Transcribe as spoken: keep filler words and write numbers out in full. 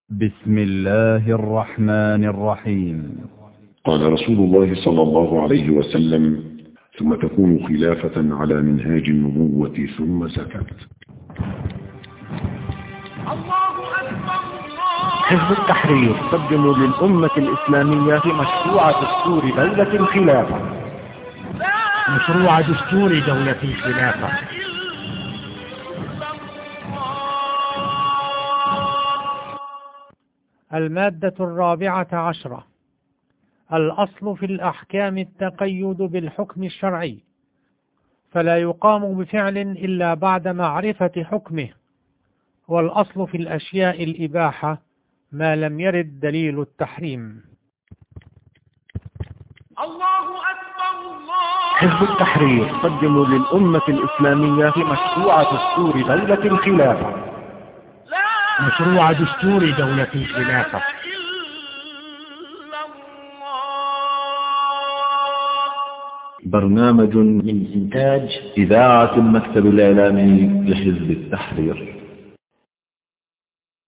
بسم الله الرحمن الرحيم. قال رسول الله صلى الله عليه وسلم: ثم تكون خلافة على منهاج النبوة ثم سكت. حزب التحرير قدم للأمة الإسلامية مشروع دستور دولة الخلافة. مشروع دستور دولة الخلافة المادة الرابعة عشرة. الأصل في الأحكام التقيد بالحكم الشرعي، فلا يقام بفعل إلا بعد معرفة حكمه، والأصل في الأشياء الإباحة ما لم يرد دليل التحريم. الله أكبر الله. حزب التحرير قدم للأمة الإسلامية مشروع دستور دولة الخلافة. مشروع دستور دولة الخلافة برنامج من إنتاج إذاعة المكتب الإعلامي لحزب التحرير.